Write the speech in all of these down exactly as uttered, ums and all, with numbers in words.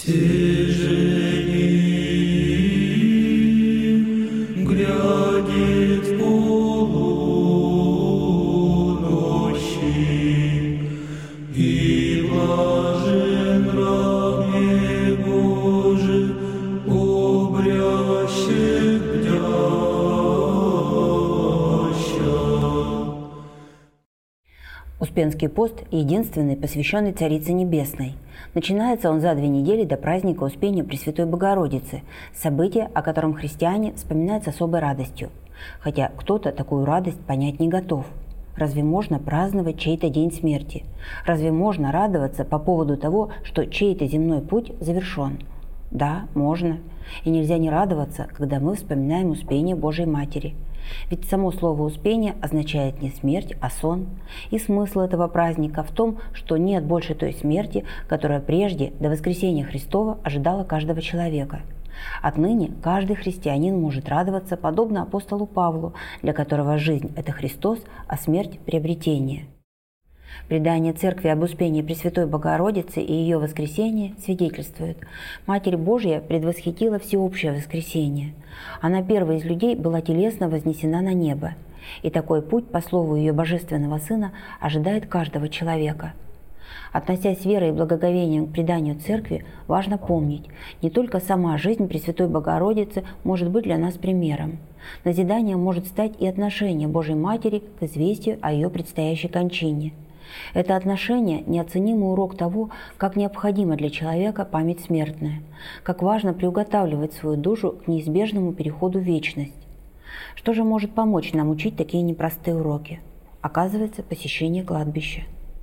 стяжений грядет полуночи, и блажен раб Божий, обрящет бдяща. Успенский пост единственный, посвященный Царице Небесной. Начинается он за две недели до праздника Успения Пресвятой Богородицы, событие, о котором христиане вспоминают с особой радостью. Хотя кто-то такую радость понять не готов. Разве можно праздновать чей-то день смерти? Разве можно радоваться по поводу того, что чей-то земной путь завершен? Да, можно. И нельзя не радоваться, когда мы вспоминаем Успение Божией Матери. Ведь само слово «успение» означает не смерть, а сон. И смысл этого праздника в том, что нет больше той смерти, которая прежде, до воскресения Христова, ожидала каждого человека. Отныне каждый христианин может радоваться, подобно апостолу Павлу, для которого жизнь – это Христос, а смерть – приобретение. Предание Церкви об Успении Пресвятой Богородицы и ее воскресении свидетельствует: Матерь Божья предвосхитила всеобщее воскресение. Она первой из людей была телесно вознесена на небо. И такой путь, по слову ее Божественного Сына, ожидает каждого человека. Относясь с верой и благоговением к преданию Церкви, важно помнить, не только сама жизнь Пресвятой Богородицы может быть для нас примером. Назиданием может стать и отношение Божьей Матери к известию о ее предстоящей кончине. Это отношение – неоценимый урок того, как необходима для человека память смертная, как важно приуготавливать свою душу к неизбежному переходу в вечность. Что же может помочь нам учить такие непростые уроки? Оказывается, посещение кладбища.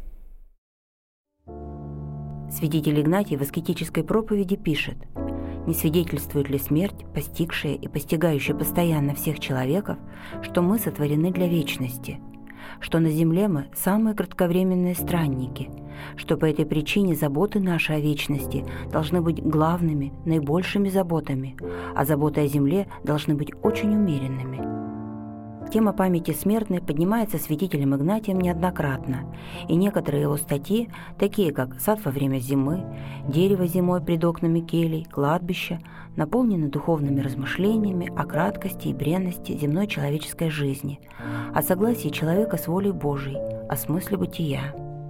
Святитель Игнатий в аскетической проповеди пишет: «Не свидетельствует ли смерть, постигшая и постигающая постоянно всех человеков, что мы сотворены для вечности? Что на земле мы самые кратковременные странники, что по этой причине заботы наши о вечности должны быть главными, наибольшими заботами, а заботы о земле должны быть очень умеренными». Тема памяти смертной поднимается святителем Игнатием неоднократно, и некоторые его статьи, такие как «Сад во время зимы», «Дерево зимой пред окнами келей», «Кладбище», наполнены духовными размышлениями о краткости и бренности земной человеческой жизни, о согласии человека с волей Божией, о смысле бытия.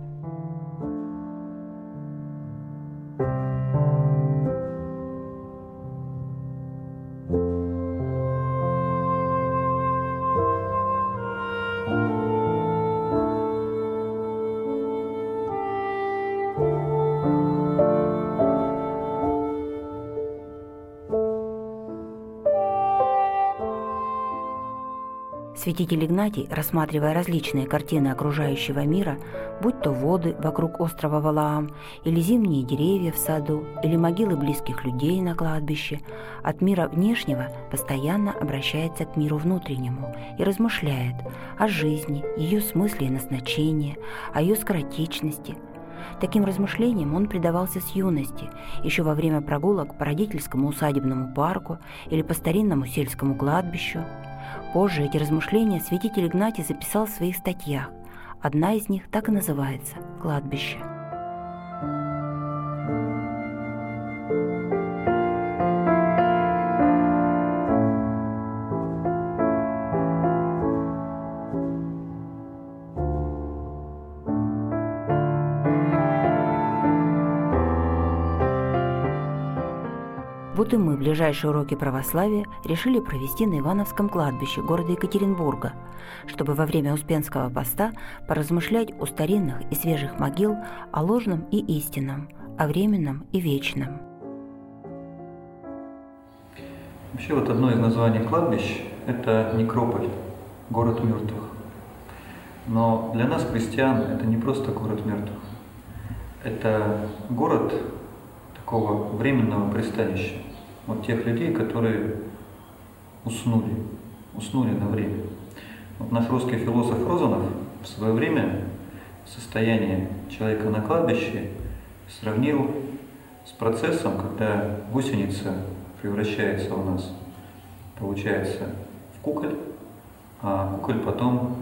Святитель Игнатий, рассматривая различные картины окружающего мира, будь то воды вокруг острова Валаам, или зимние деревья в саду, или могилы близких людей на кладбище, от мира внешнего постоянно обращается к миру внутреннему и размышляет о жизни, ее смысле и назначении, о ее скоротечности. Таким размышлениям он предавался с юности, еще во время прогулок по родительскому усадебному парку или по старинному сельскому кладбищу. Позже эти размышления святитель Игнатий записал в своих статьях. Одна из них так и называется «Кладбище». Вот и мы ближайшие уроки православия решили провести на Ивановском кладбище города Екатеринбурга, чтобы во время Успенского поста поразмышлять у старинных и свежих могил о ложном и истинном, о временном и вечном. Вообще вот одно из названий кладбищ – это некрополь, город мертвых. Но для нас, христиан, это не просто город мертвых. Это город такого временного пристанища. Вот тех людей, которые уснули, уснули на время. Вот наш русский философ Розанов в свое время состояние человека на кладбище сравнил с процессом, когда гусеница превращается у нас, получается, в куколь, а куколь потом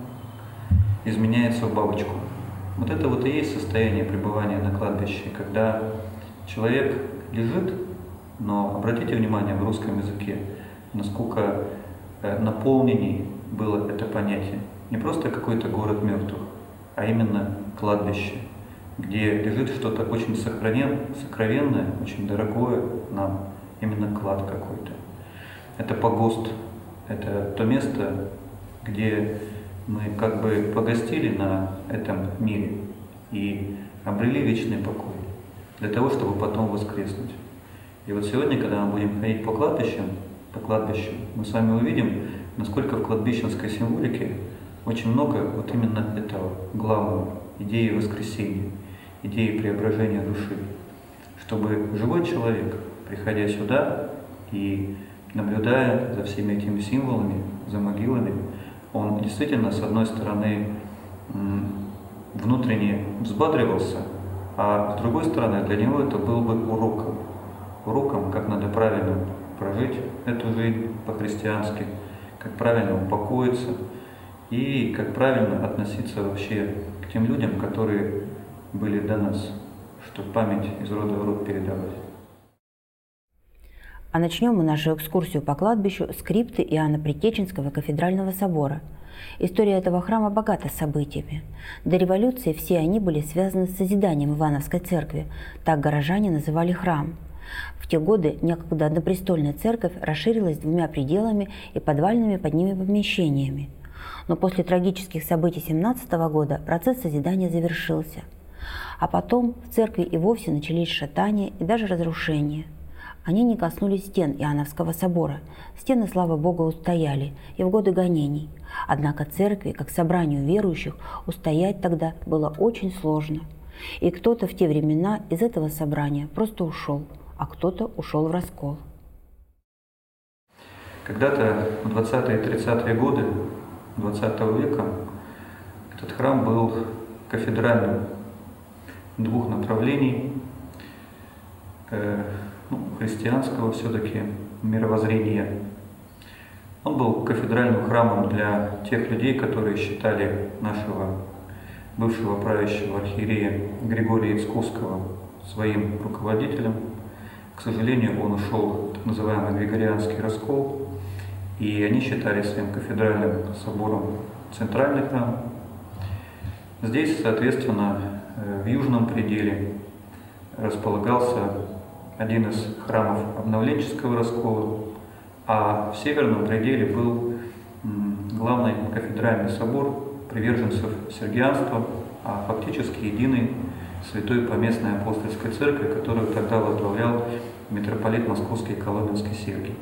изменяется в бабочку. Вот это вот и есть состояние пребывания на кладбище, когда Человек лежит, но обратите внимание в русском языке, насколько наполненней было это понятие. Не просто какой-то город мертвых, а именно кладбище, где лежит что-то очень сокровен, сокровенное, очень дорогое нам, именно клад какой-то. Это погост, это то место, где мы как бы погостили на этом мире и обрели вечный покой, для того, чтобы потом воскреснуть. И вот сегодня, когда мы будем ходить по кладбищам, по кладбищу, мы с вами увидим, насколько в кладбищенской символике очень много вот именно этого главного, идеи воскресения, идеи преображения души, чтобы живой человек, приходя сюда и наблюдая за всеми этими символами, за могилами, он действительно, с одной стороны, внутренне взбадривался, а с другой стороны, для него это был бы уроком. Уроком, как надо правильно прожить эту жизнь по-христиански, как правильно упокоиться и как правильно относиться вообще к тем людям, которые были до нас, чтобы память из рода в род передавать. А начнем мы нашу экскурсию по кладбищу с крипты Иоанна Предтеченского кафедрального собора. История этого храма богата событиями. До революции все они были связаны с созиданием Ивановской церкви, так горожане называли храм. В те годы некогда однопрестольная церковь расширилась двумя пределами и подвальными под ними помещениями. Но после трагических событий семнадцатого года процесс созидания завершился. А потом в церкви и вовсе начались шатания и даже разрушения. Они не коснулись стен Иоанновского собора. Стены, слава Богу, устояли и в годы гонений. Однако церкви, как собранию верующих, устоять тогда было очень сложно. И кто-то в те времена из этого собрания просто ушел, а кто-то ушел в раскол. Когда-то в двадцатые и тридцатые годы двадцатого века этот храм был кафедральным двух направлений, э, ну, христианского все-таки мировоззрения. Он был кафедральным храмом для тех людей, которые считали нашего бывшего правящего архиерея Григория Ицковского своим руководителем. К сожалению, он ушел в так называемый Григорианский раскол, и они считали своим кафедральным собором центральный храм. Здесь, соответственно, в южном пределе располагался один из храмов обновленческого раскола, а в северном пределе был главный кафедральный собор приверженцев сергианства, а фактически единый святой поместной апостольской церкви, которую тогда возглавлял митрополит Московский и Коломенский Сергий.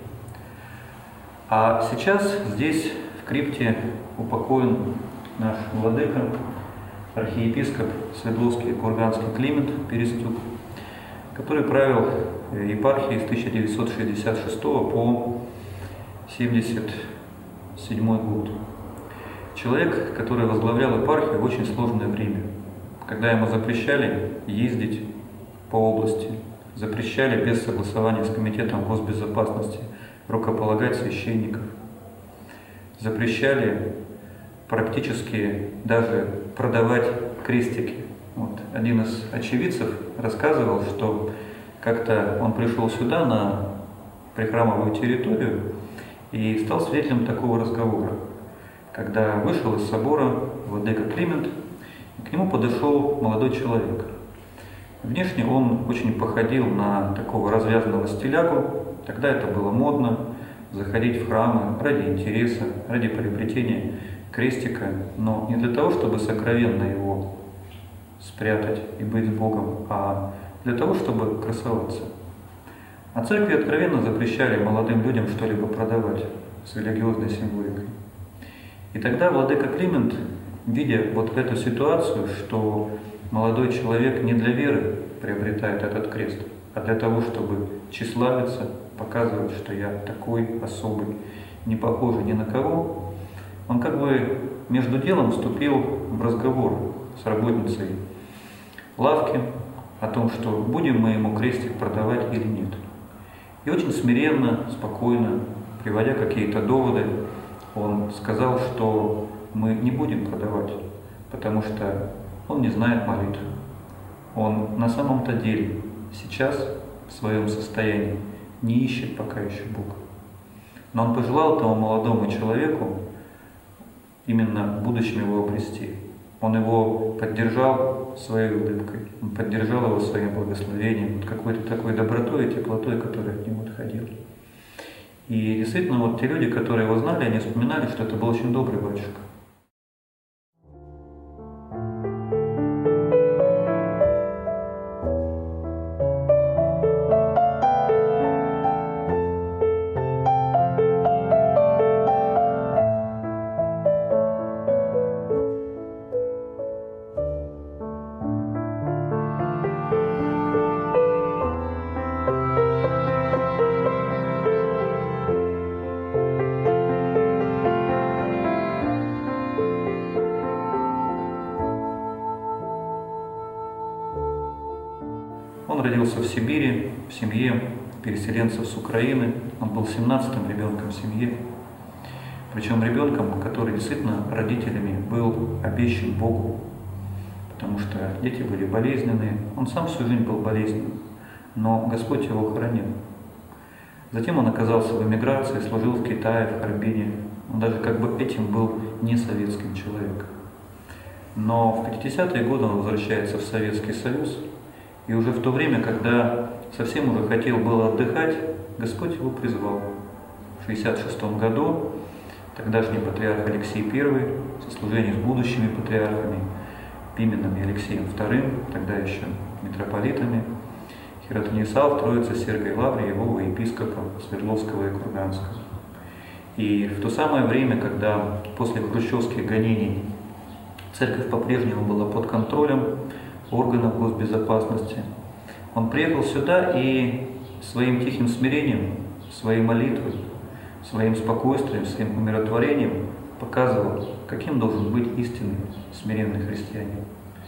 А сейчас здесь, в крипте, упокоен наш владыка, архиепископ Свердловский и Курганский Климент Перестюк, который правил епархией с тысяча девятьсот шестьдесят шестого по семьдесят седьмой год. Человек, который возглавлял епархию в очень сложное время, когда ему запрещали ездить по области, запрещали без согласования с Комитетом госбезопасности рукополагать священников, запрещали практически даже продавать крестики. Вот. Один из очевидцев рассказывал, что как-то он пришел сюда на прихрамовую территорию и стал свидетелем такого разговора, когда вышел из собора владыка Климент, и к нему подошел молодой человек. Внешне он очень походил на такого развязанного стилягу. Тогда это было модно, заходить в храмы ради интереса, ради приобретения крестика, но не для того, чтобы сокровенно его спрятать и быть с Богом, а для того, чтобы красоваться. А церкви откровенно запрещали молодым людям что-либо продавать с религиозной символикой. И тогда владыка Климент, видя вот эту ситуацию, что молодой человек не для веры приобретает этот крест, а для того, чтобы тщеславиться, показывать, что я такой особый, не похожий ни на кого, он как бы между делом вступил в разговор с работницей лавки о том, что будем мы ему крестик продавать или нет. И очень смиренно, спокойно, приводя какие-то доводы, он сказал, что мы не будем продавать, потому что он не знает молитвы. Он на самом-то деле сейчас в своем состоянии не ищет пока еще Бога. Но он пожелал тому молодому человеку именно в будущем его обрести. Он его поддержал своей улыбкой, он поддержал его своим благословением, какой-то такой добротой и теплотой, которая от него отходила. И действительно, вот те люди, которые его знали, они вспоминали, что это был очень добрый батюшка. Он родился в Сибири, в семье переселенцев с Украины. Он был семнадцатым ребенком в семье. Причем ребенком, который действительно родителями был обещан Богу, потому что дети были болезненные. Он сам всю жизнь был болезненным, но Господь его хранил. Затем он оказался в эмиграции, служил в Китае, в Харбине. Он даже как бы этим был не советским человеком. Но в пятидесятые годы он возвращается в Советский Союз. И уже в то время, когда совсем уже хотел было отдыхать, Господь его призвал. В шестьдесят шестом году тогдашний патриарх Алексей Первый в сослужении с будущими патриархами Пименом и Алексеем Вторым, тогда еще митрополитами, хиротонессал в Троице Сергия Лаврия, его епископа Свердловского и Курганского. И в то самое время, когда после хрущевских гонений церковь по-прежнему была под контролем органов госбезопасности, он приехал сюда и своим тихим смирением, своей молитвой, своим спокойствием, своим умиротворением показывал, каким должен быть истинный смиренный христианин.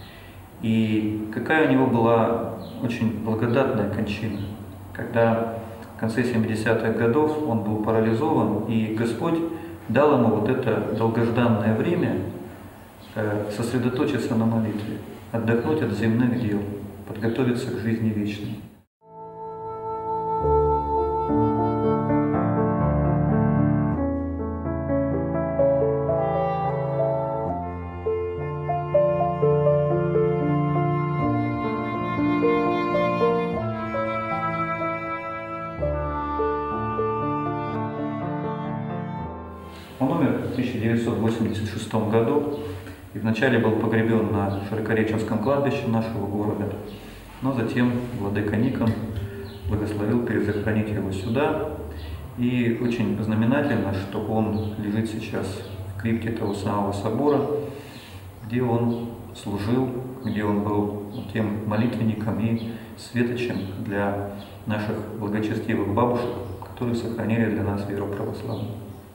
И какая у него была очень благодатная кончина, когда в конце семидесятых годов он был парализован, и Господь дал ему вот это долгожданное время сосредоточиться на молитве, отдохнуть от земных дел, подготовиться к жизни вечной. Он умер в тысяча девятьсот восемьдесят шестом году и вначале был погребен на Широкореченском кладбище нашего города, но затем владыка Никон благословил перезахоронить его сюда. И очень знаменательно, что он лежит сейчас в крипте того самого собора, где он служил, где он был тем молитвенником и светочем для наших благочестивых бабушек, которые сохранили для нас веру православную.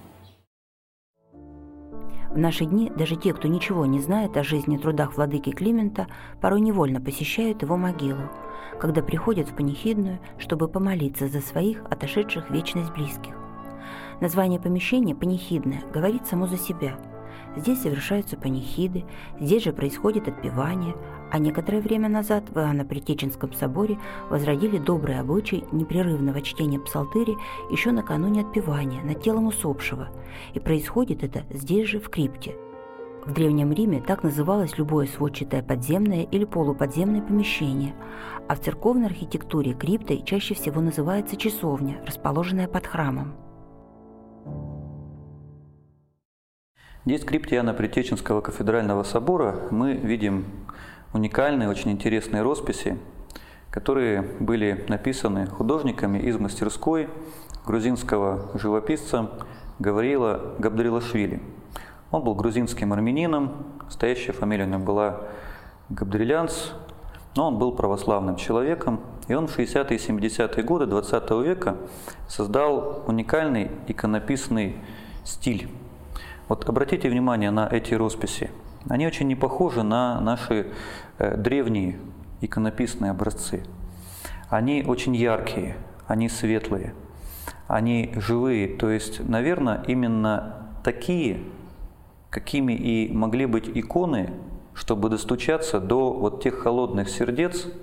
В наши дни даже те, кто ничего не знает о жизни и трудах владыки Климента, порой невольно посещают его могилу, когда приходят в панихидную, чтобы помолиться за своих, отошедших в вечность близких. Название помещения «Панихидное» говорит само за себя. Здесь совершаются панихиды, здесь же происходит отпевание, а некоторое время назад в Иоанно-Предтеченском соборе возродили добрый обычай непрерывного чтения псалтыри еще накануне отпевания над телом усопшего, и происходит это здесь же, в крипте. В Древнем Риме так называлось любое сводчатое подземное или полуподземное помещение, а в церковной архитектуре криптой чаще всего называется часовня, расположенная под храмом. Здесь, в крипте Иоанна-Предтеченского кафедрального собора, мы видим уникальные, очень интересные росписи, которые были написаны художниками из мастерской грузинского живописца Гавриила Габдрилашвили. Он был грузинским армянином, настоящая фамилия у него была Габдрилянц, но он был православным человеком, и он в шестидесятые и семидесятые годы двадцатого века создал уникальный иконописный стиль. Вот обратите внимание на эти росписи. Они очень не похожи на наши э, древние иконописные образцы. Они очень яркие, они светлые, они живые. То есть, наверное, именно такие, какими и могли быть иконы, чтобы достучаться до вот тех холодных сердец,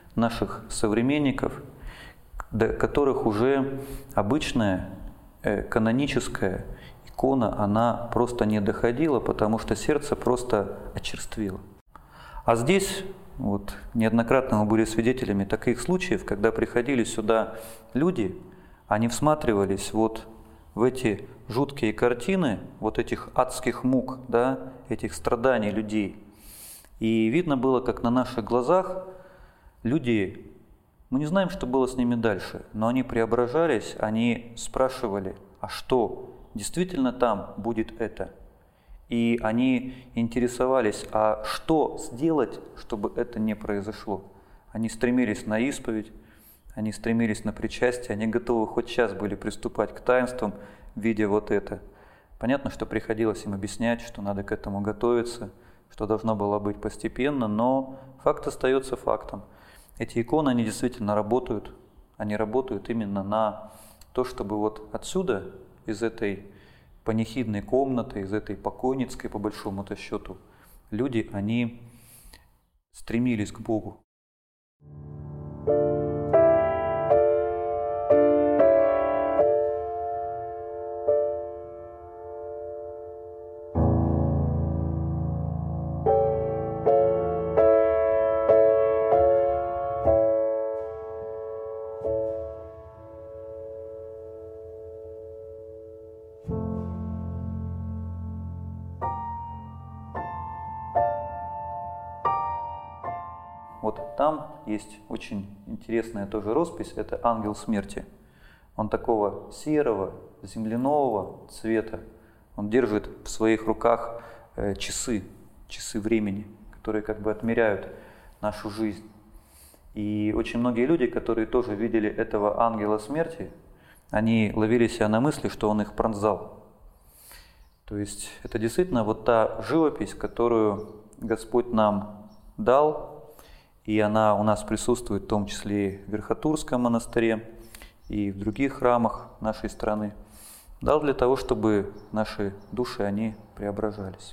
наших современников, до которых уже обычная э, каноническая икона, она просто не доходила, потому что сердце просто очерствело. А здесь вот неоднократно мы были свидетелями таких случаев, когда приходили сюда люди, они всматривались вот в эти жуткие картины, вот этих адских мук, да, этих страданий людей. И видно было, как на наших глазах люди, мы не знаем, что было с ними дальше, но они преображались, они спрашивали, а что, действительно там будет это? И они интересовались, а что сделать, чтобы это не произошло? Они стремились на исповедь, они стремились на причастие, они готовы хоть сейчас были приступать к таинствам, видя вот это. Понятно, что приходилось им объяснять, что надо к этому готовиться, что должно было быть постепенно, но факт остается фактом. Эти иконы, они действительно работают, они работают именно на то, чтобы вот отсюда, из этой панихидной комнаты, из этой покойницкой, по большому-то счету, люди, они стремились к Богу. Вот там есть очень интересная тоже роспись, это ангел смерти. Он такого серого, земляного цвета, он держит в своих руках часы, часы времени, которые как бы отмеряют нашу жизнь. И очень многие люди, которые тоже видели этого ангела смерти, они ловили себя на мысли, что он их пронзал. То есть это действительно вот та живопись, которую Господь нам дал, и она у нас присутствует в том числе и в Верхотурском монастыре, и в других храмах нашей страны. Дал для того, чтобы наши души, они преображались.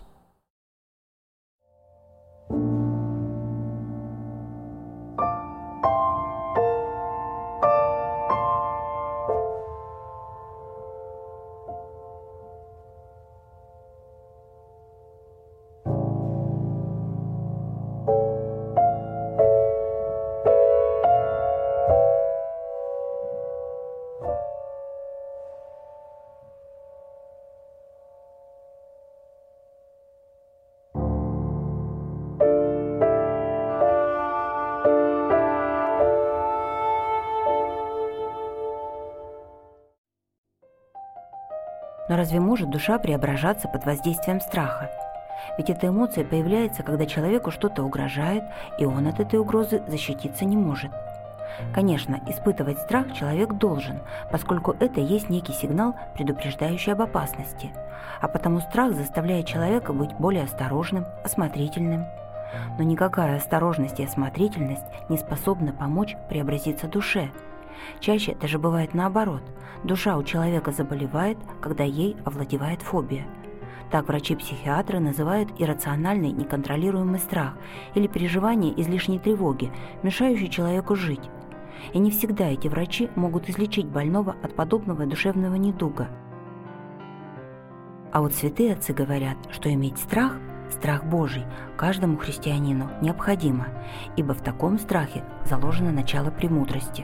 Но разве может душа преображаться под воздействием страха? Ведь эта эмоция появляется, когда человеку что-то угрожает, и он от этой угрозы защититься не может. Конечно, испытывать страх человек должен, поскольку это есть некий сигнал, предупреждающий об опасности. А потому страх заставляет человека быть более осторожным, осмотрительным. Но никакая осторожность и осмотрительность не способна помочь преобразиться душе. Чаще даже бывает наоборот. Душа у человека заболевает, когда ей овладевает фобия. Так врачи-психиатры называют иррациональный неконтролируемый страх или переживание излишней тревоги, мешающий человеку жить. И не всегда эти врачи могут излечить больного от подобного душевного недуга. А вот святые отцы говорят, что иметь страх, страх Божий, каждому христианину необходимо, ибо в таком страхе заложено начало премудрости.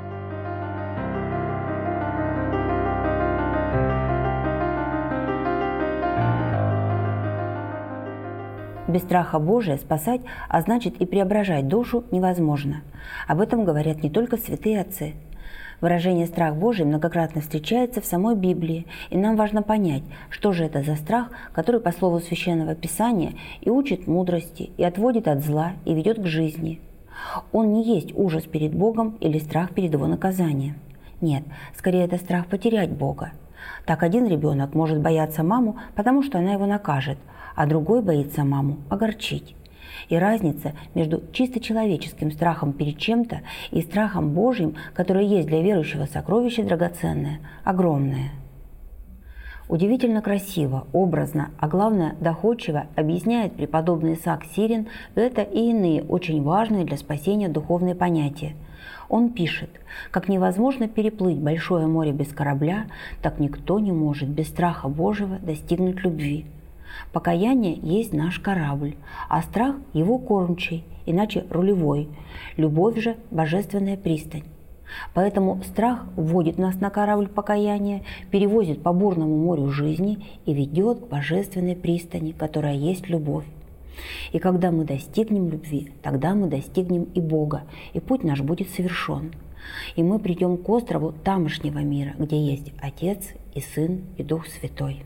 Без страха Божия спасать, а значит и преображать душу невозможно. Об этом говорят не только святые отцы. Выражение «страх Божий» многократно встречается в самой Библии, и нам важно понять, что же это за страх, который, по слову Священного Писания, и учит мудрости, и отводит от зла, и ведет к жизни. Он не есть ужас перед Богом или страх перед Его наказанием. Нет, скорее это страх потерять Бога. Так один ребенок может бояться маму, потому что она его накажет, а другой боится маму огорчить. И разница между чисто человеческим страхом перед чем-то и страхом Божьим, который есть для верующего сокровище драгоценное, огромная. Удивительно красиво, образно, а главное доходчиво объясняет преподобный Исаак Сирин это и иные очень важные для спасения духовные понятия. Он пишет: «Как невозможно переплыть большое море без корабля, так никто не может без страха Божьего достигнуть любви. Покаяние есть наш корабль, а страх – его кормчий, иначе рулевой. Любовь же – божественная пристань. Поэтому страх вводит нас на корабль покаяния, перевозит по бурному морю жизни и ведет к божественной пристани, которая есть любовь. И когда мы достигнем любви, тогда мы достигнем и Бога, и путь наш будет совершен. И мы придем к острову тамошнего мира, где есть Отец и Сын и Дух Святой».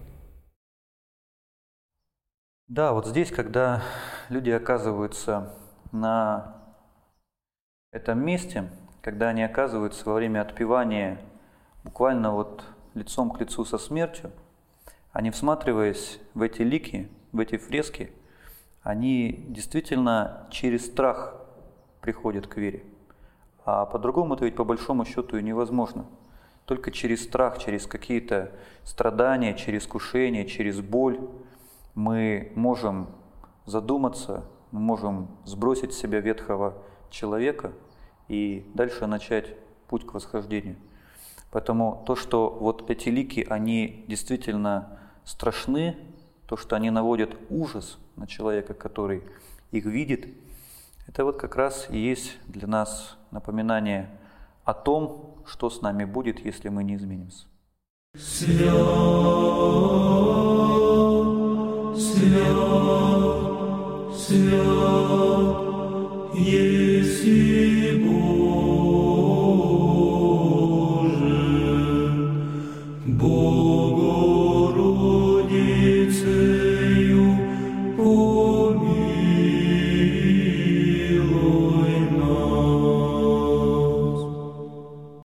Да, вот здесь, когда люди оказываются на этом месте, когда они оказываются во время отпевания буквально вот лицом к лицу со смертью, они, всматриваясь в эти лики, в эти фрески, они действительно через страх приходят к вере. А по-другому это ведь по большому счету и невозможно. Только через страх, через какие-то страдания, через искушения, через боль мы можем задуматься, мы можем сбросить с себя ветхого человека и дальше начать путь к восхождению. Поэтому то, что вот эти лики, они действительно страшны, то, что они наводят ужас на человека, который их видит, это вот как раз и есть для нас напоминание о том, что с нами будет, если мы не изменимся. Свят, свят, свят, еси